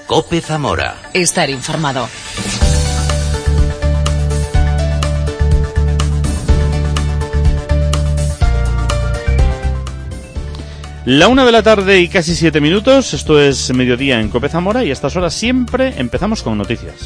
COPE Zamora. Estar informado. La 1 de la tarde y casi 7 minutos, esto es Mediodía en COPE Zamora y a estas horas siempre empezamos con noticias.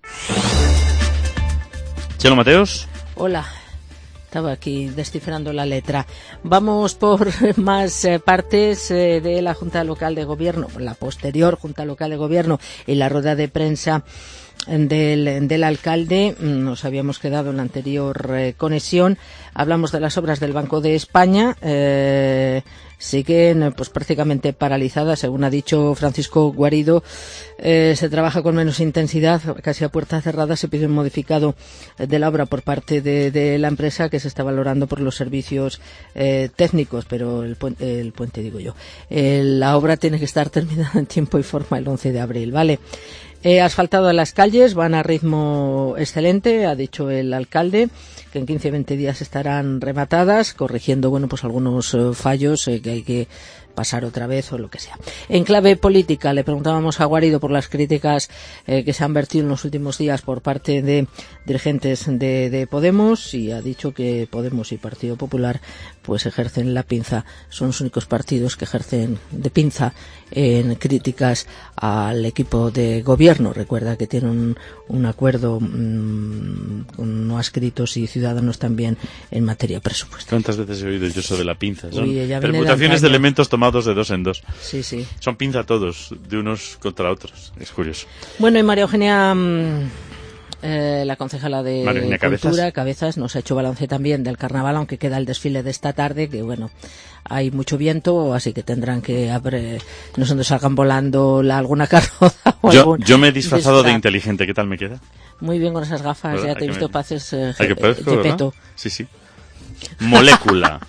Chelo Mateos. Hola, estaba aquí descifrando la letra. Vamos por más partes de la Junta Local de Gobierno, la posterior Junta Local de Gobierno y la rueda de prensa del alcalde. Nos habíamos quedado en la anterior conexión. Hablamos de las obras del Banco de España. Siguen pues prácticamente paralizadas, según ha dicho Francisco Guarido. Se trabaja con menos intensidad, casi a puerta cerrada. Se pide un modificado de la obra por parte de la empresa, que se está valorando por los servicios técnicos, pero el puente digo yo. La obra tiene que estar terminada en tiempo y forma el 11 de abril, ¿vale? Asfaltado a las calles, van a ritmo excelente, ha dicho el alcalde, que en 15-20 días estarán rematadas, corrigiendo, pues algunos fallos que hay que pasar otra vez o lo que sea. En clave política, le preguntábamos a Guarido por las críticas que se han vertido en los últimos días por parte de dirigentes de Podemos, y ha dicho que Podemos y Partido Popular pues ejercen la pinza, son los únicos partidos que ejercen de pinza en críticas al equipo de gobierno. Recuerda que tienen un acuerdo con no adscritos y Ciudadanos también en materia presupuestaria. ¿Cuántas veces he oído yo eso de la pinza? Son Uy, permutaciones de elementos tomados de dos en dos. Sí, sí. Son pinza todos, de unos contra otros. Es curioso. Bueno, y María Eugenia, la concejala de Cultura, Cabezas, nos ha hecho balance también del carnaval, aunque queda el desfile de esta tarde, que hay mucho viento, así que tendrán que no sé dónde salgan volando alguna carroza o yo me he disfrazado de inteligente. ¿Qué tal me queda? Muy bien con esas gafas, ¿verdad? Ya te he visto pases Gepetto. Sí. Molécula.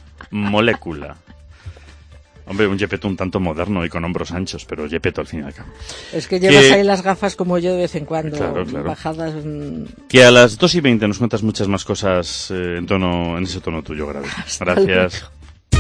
Hombre, un Gepetto un tanto moderno y con hombros anchos, pero Gepetto al fin y al cabo. Es que llevas ahí las gafas como yo de vez en cuando, claro. bajadas. Que a las 2:20 nos cuentas muchas más cosas en ese tono tuyo, Gracias. Gracias.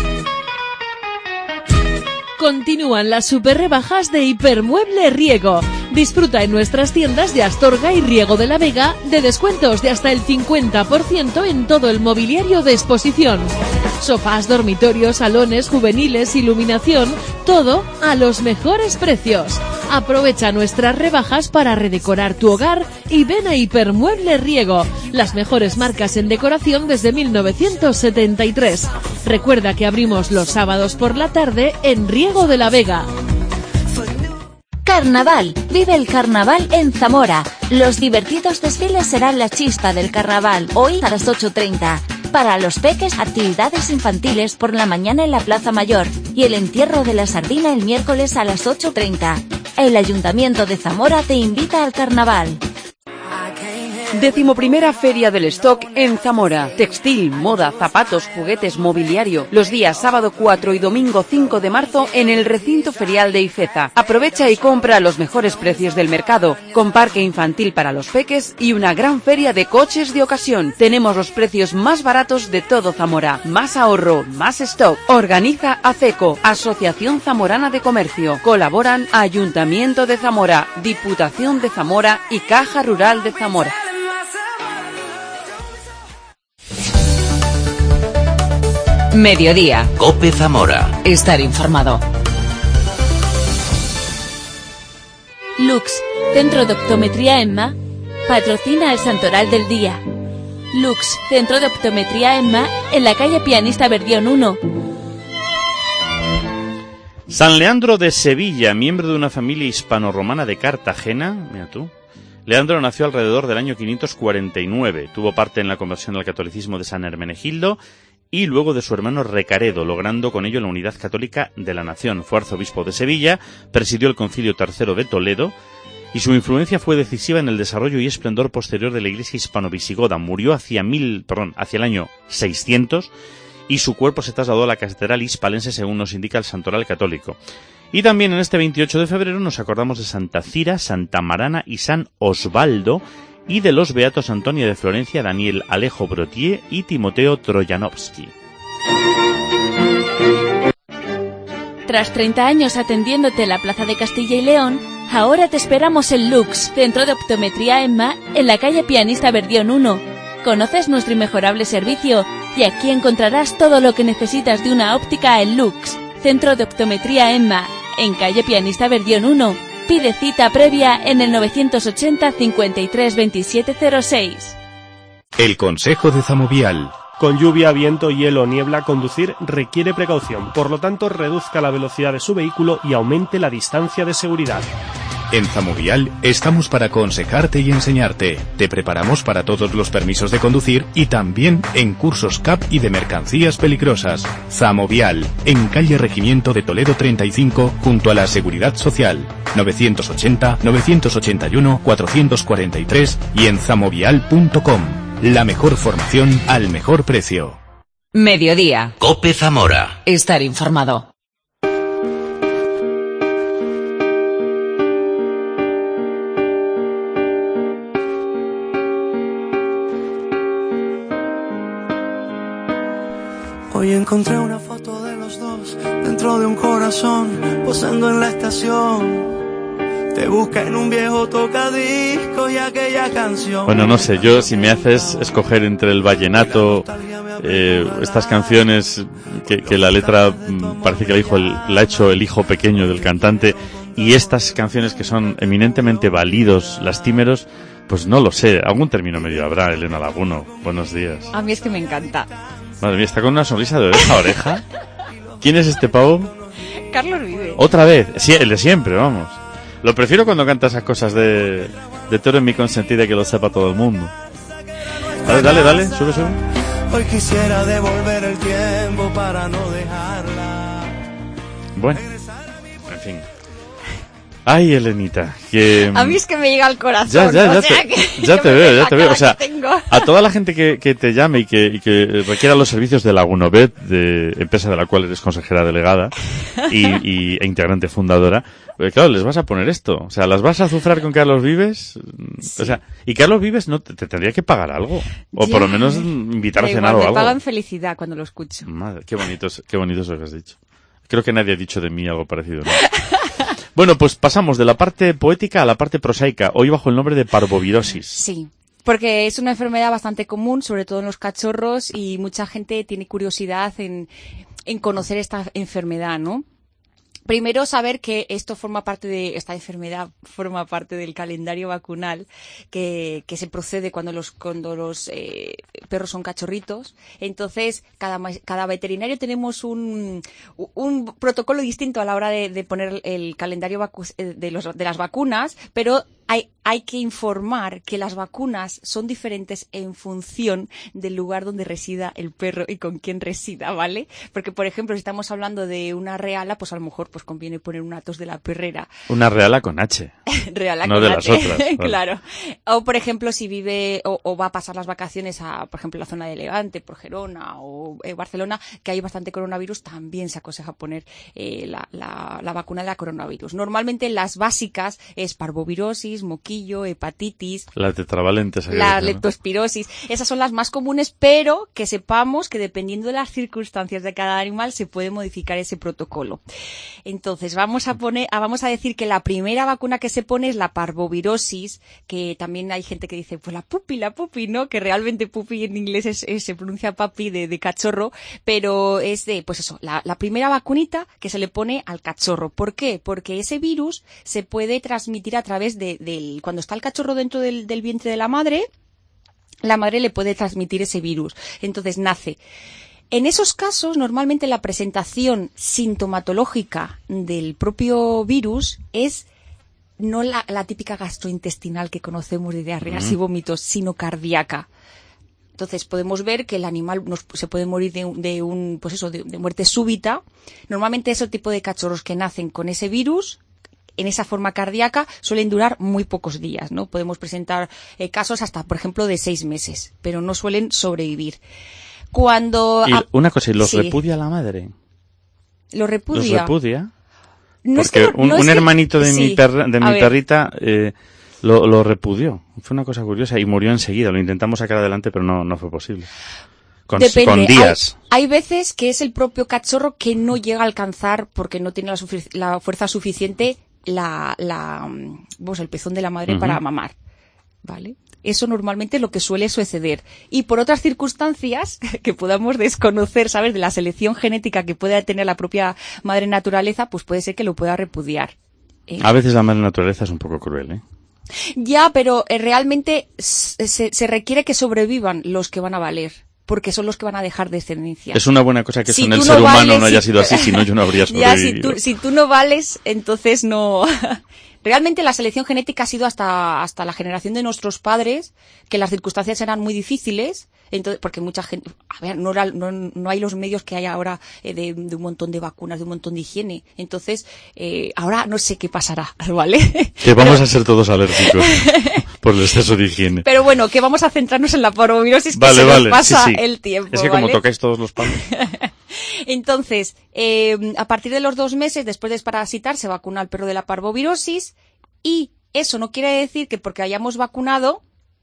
Continúan las superrebajas de Hipermueble Riego. Disfruta en nuestras tiendas de Astorga y Riego de la Vega de descuentos de hasta el 50% en todo el mobiliario de exposición. Sofás, dormitorios, salones, juveniles, iluminación, todo a los mejores precios. Aprovecha nuestras rebajas para redecorar tu hogar y ven a Hipermueble Riego, las mejores marcas en decoración desde 1973. Recuerda que abrimos los sábados por la tarde en Riego de la Vega. Carnaval. Vive el carnaval en Zamora. Los divertidos desfiles serán la chispa del carnaval, hoy a las 8:30. Para los peques, actividades infantiles por la mañana en la Plaza Mayor y el entierro de la sardina el miércoles a las 8:30. El Ayuntamiento de Zamora te invita al carnaval. 11ª Feria del Stock en Zamora. Textil, moda, zapatos, juguetes, mobiliario. Los días sábado 4 y domingo 5 de marzo en el recinto ferial de Ifeza. Aprovecha y compra a los mejores precios del mercado, con parque infantil para los peques y una gran feria de coches de ocasión. Tenemos los precios más baratos de todo Zamora. Más ahorro, más stock. Organiza ACECO, Asociación Zamorana de Comercio. Colaboran Ayuntamiento de Zamora, Diputación de Zamora y Caja Rural de Zamora. Mediodía. COPE Zamora. Estar informado. Lux, Centro de Optometría Emma, patrocina el Santoral del Día. Lux, Centro de Optometría Emma, en la calle Pianista Berdión 1. San Leandro de Sevilla, miembro de una familia hispano-romana de Cartagena, mira tú. Leandro nació alrededor del año 549, tuvo parte en la conversión al catolicismo de San Hermenegildo y luego de su hermano Recaredo, logrando con ello la unidad católica de la nación. Fue arzobispo de Sevilla, presidió el Concilio III de Toledo y su influencia fue decisiva en el desarrollo y esplendor posterior de la iglesia hispano-visigoda. Murió hacia el año 600 y su cuerpo se trasladó a la catedral hispalense, según nos indica el Santoral católico. Y también en este 28 de febrero nos acordamos de Santa Cira, Santa Marana y San Osvaldo, y de los beatos Antonia de Florencia, Daniel Alejo Brotier y Timoteo Troyanovsky. Tras 30 años atendiéndote en la Plaza de Castilla y León, Ahora te esperamos en Lux, Centro de Optometría Emma, en la calle Pianista Verdión 1. Conoces nuestro inmejorable servicio y aquí encontrarás todo lo que necesitas de una óptica en Lux, Centro de Optometría Emma, en calle Pianista Verdión 1. Pide cita previa en el 980 53 27 06. El consejo de Zamovial. Con lluvia, viento, hielo o niebla, conducir requiere precaución. Por lo tanto, reduzca la velocidad de su vehículo y aumente la distancia de seguridad. En Zamovial estamos para aconsejarte y enseñarte. Te preparamos para todos los permisos de conducir y también en cursos CAP y de mercancías peligrosas. Zamovial, en calle Regimiento de Toledo 35, junto a la Seguridad Social. 980 981 443 y en zamovial.com. La mejor formación al mejor precio. Mediodía. COPE Zamora. Estar informado. Hoy encontré una foto de los dos dentro de un corazón, posando en la estación. Te busca en un viejo tocadiscos y aquella canción. Bueno, no sé, yo si me haces escoger entre el vallenato, estas canciones que la letra parece que la ha hecho el hijo pequeño del cantante, y estas canciones que son eminentemente válidos, lastimeros, pues no lo sé, algún término medio habrá. Elena Laguno, buenos días. A mí es que me encanta. Madre mía, está con una sonrisa de oreja a oreja. ¿Quién es este pavo? Carlos Vives. ¿Otra vez? Sí, el de siempre, vamos. Lo prefiero cuando canta esas cosas de Toro en mi consentida, que lo sepa todo el mundo. Dale, sube. Hoy quisiera devolver el tiempo para no dejarla. Bueno, en fin. Ay, Elenita, que... A mí es que me llega al corazón. Ya te veo. O sea, a toda la gente que te llame y que requiera los servicios de Lagunobet, de empresa de la cual eres consejera delegada e integrante fundadora, claro, les vas a poner esto. O sea, ¿las vas a azufrar con Carlos Vives? Sí. O sea, y Carlos Vives no te tendría que pagar algo. O por lo menos invitar a cenar o algo. Me pagan felicidad cuando lo escucho. Madre, qué bonito eso que has dicho. Creo que nadie ha dicho de mí algo parecido, ¿no? Bueno, pues pasamos de la parte poética a la parte prosaica, hoy bajo el nombre de parvovirosis. Sí, porque es una enfermedad bastante común, sobre todo en los cachorros, y mucha gente tiene curiosidad en conocer esta enfermedad, ¿no? Primero, saber que esta enfermedad forma parte del calendario vacunal que se procede cuando los perros son cachorritos. Entonces, cada veterinario tenemos un protocolo distinto a la hora de poner el calendario de las vacunas, pero hay que informar que las vacunas son diferentes en función del lugar donde resida el perro y con quién resida, ¿vale? Porque, por ejemplo, si estamos hablando de una reala, pues a lo mejor pues conviene poner una tos de la perrera. Una reala con H. Reala no con de H. las otras. Vale. Claro. O, por ejemplo, si vive o va a pasar las vacaciones a, por ejemplo, la zona de Levante, por Gerona o Barcelona, que hay bastante coronavirus, también se aconseja poner la vacuna de la coronavirus. Normalmente las básicas es parvovirosis, moquillo, hepatitis, la tetravalente, la leptospirosis. Esas son las más comunes, pero que sepamos que dependiendo de las circunstancias de cada animal se puede modificar ese protocolo. Entonces vamos a decir que la primera vacuna que se pone es la parvovirosis, que también hay gente que dice pues la puppy, ¿no? Que realmente puppy en inglés se pronuncia papi de cachorro, pero es de pues eso, la primera vacunita que se le pone al cachorro. ¿Por qué? Porque ese virus se puede transmitir a través del cuando está el cachorro dentro del vientre de la madre le puede transmitir ese virus. Entonces nace. En esos casos, normalmente la presentación sintomatológica del propio virus es no la típica gastrointestinal que conocemos de diarreas y vómitos, sino cardíaca. Entonces podemos ver que el animal se puede morir de muerte súbita. Normalmente ese tipo de cachorros que nacen con ese virus en esa forma cardíaca suelen durar muy pocos días, ¿no? Podemos presentar casos hasta, por ejemplo, de 6 meses, pero no suelen sobrevivir. Una cosa, ¿y los repudia la madre? ¿Los repudia? ¿Los repudia? No porque es que, un hermanito de mi ver. perrita lo repudió. Fue una cosa curiosa y murió enseguida. Lo intentamos sacar adelante, pero no fue posible. Depende. Con días. Hay veces que es el propio cachorro que no llega a alcanzar porque no tiene la fuerza suficiente el pezón de la madre para mamar, ¿vale? Eso normalmente es lo que suele suceder. Y por otras circunstancias que podamos desconocer, ¿sabes? De la selección genética que pueda tener la propia madre naturaleza, pues puede ser que lo pueda repudiar. A veces la madre naturaleza es un poco cruel, ¿eh? Ya, pero realmente se requiere que sobrevivan los que van a valer, porque son los que van a dejar descendencia. Es una buena cosa que eso en el ser humano no haya sido así, si no yo no habría sobrevivido. Ya, si tú no vales, entonces no... Realmente la selección genética ha sido hasta la generación de nuestros padres, que las circunstancias eran muy difíciles, entonces, porque mucha gente, a ver, no hay los medios que hay ahora de un montón de vacunas, de un montón de higiene. Entonces, ahora no sé qué pasará, ¿vale? Que vamos a ser todos alérgicos por el exceso de higiene. Pero bueno, que vamos a centrarnos en la parvovirosis, que se nos pasa el tiempo. Es que como tocáis todos los palos. Entonces, a partir de los 2 meses, después de desparasitar, se vacuna al perro de la parvovirosis, y eso no quiere decir que porque hayamos vacunado,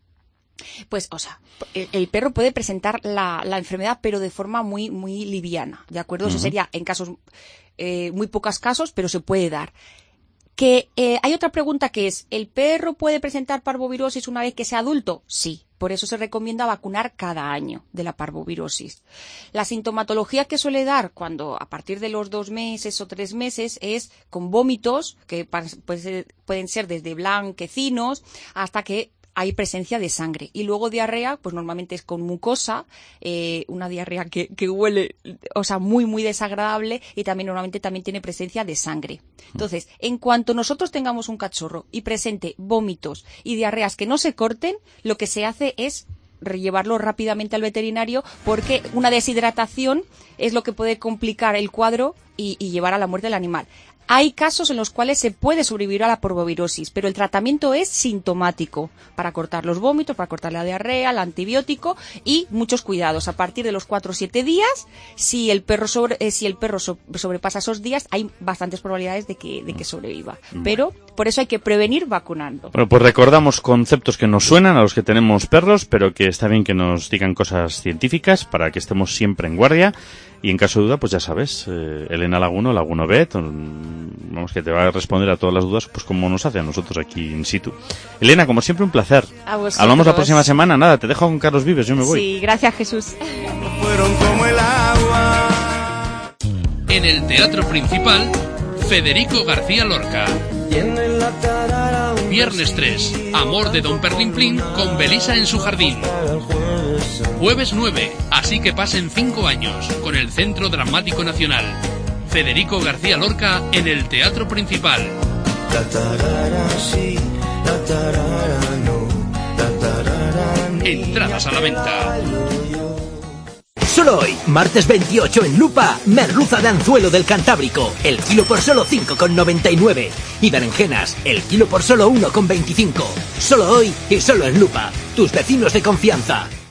pues, o sea, el perro puede presentar la enfermedad, pero de forma muy, muy liviana, ¿de acuerdo? Eso sería en casos, muy pocos casos, pero se puede dar. Que hay otra pregunta que es, ¿el perro puede presentar parvovirosis una vez que sea adulto? Sí. Por eso se recomienda vacunar cada año de la parvovirosis. La sintomatología que suele dar cuando a partir de los 2 meses o 3 meses es con vómitos, que pueden ser desde blanquecinos hasta que hay presencia de sangre. Y luego diarrea, pues normalmente es con mucosa, una diarrea que huele, o sea, muy, muy desagradable, y también normalmente también tiene presencia de sangre. Entonces, en cuanto nosotros tengamos un cachorro y presente vómitos y diarreas que no se corten, lo que se hace es llevarlo rápidamente al veterinario, porque una deshidratación es lo que puede complicar el cuadro y llevar a la muerte del animal. Hay casos en los cuales se puede sobrevivir a la parvovirosis, pero el tratamiento es sintomático para cortar los vómitos, para cortar la diarrea, el antibiótico y muchos cuidados. A partir de los 4 o 7 días, si el perro sobrepasa esos días, hay bastantes probabilidades de que sobreviva. Pero por eso hay que prevenir vacunando. Bueno, pues recordamos conceptos que nos suenan a los que tenemos perros, pero que está bien que nos digan cosas científicas para que estemos siempre en guardia. Y en caso de duda, pues ya sabes, Elena Laguno, Laguno Vet, vamos, que te va a responder a todas las dudas, pues como nos hace a nosotros aquí in situ. Elena, como siempre, un placer. A vosotros. Hablamos la próxima semana. Nada, te dejo con Carlos Vives, yo me voy. Sí, gracias, Jesús. Fueron como el agua. En el Teatro Principal, Federico García Lorca. Viernes 3, Amor de Don Perlimplín con Belisa en su jardín. Jueves 9, Así que pasen 5 años, con el Centro Dramático Nacional. Federico García Lorca en el Teatro Principal. Entradas a la venta. Solo hoy, martes 28 en Lupa, merluza de anzuelo del Cantábrico, el kilo por solo 5,99. Y berenjenas, el kilo por solo 1,25. Solo hoy y solo en Lupa, tus vecinos de confianza.